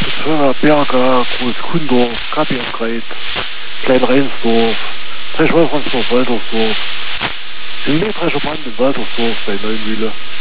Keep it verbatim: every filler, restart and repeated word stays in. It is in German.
Schöner Berger, Groß Kundorf, Kapienkreit, Klein Reinsdorf, Dreschwolfransdorf, Waltersdorf, die Mähdrescher Brand in Waltersdorf bei Neumühle.